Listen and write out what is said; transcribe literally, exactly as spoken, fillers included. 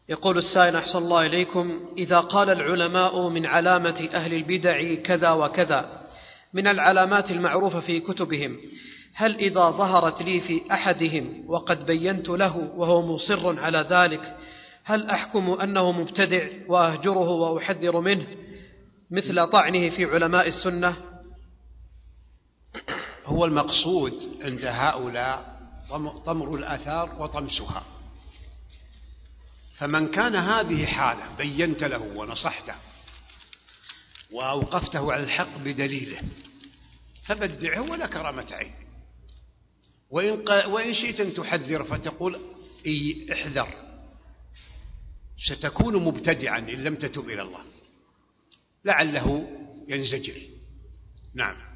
يقول السائل أحسن الله إليكم: إذا قال العلماء من علامة أهل البدع كذا وكذا من العلامات المعروفة في كتبهم، هل إذا ظهرت لي في أحدهم وقد بينت له وهو مصر على ذلك هل أحكم أنه مبتدع وأهجره وأحذر منه مثل طعنه في علماء السنة؟ هو المقصود عند هؤلاء طمر الآثار وطمسها، فمن كان هذه حاله بينت له ونصحته وأوقفته على الحق بدليله فبدعه ولا كرامة عين، وإن, وإن شئت أن تحذر فتقول إي احذر ستكون مبتدعا إن لم تتب إلى الله، لعله ينزجر. نعم.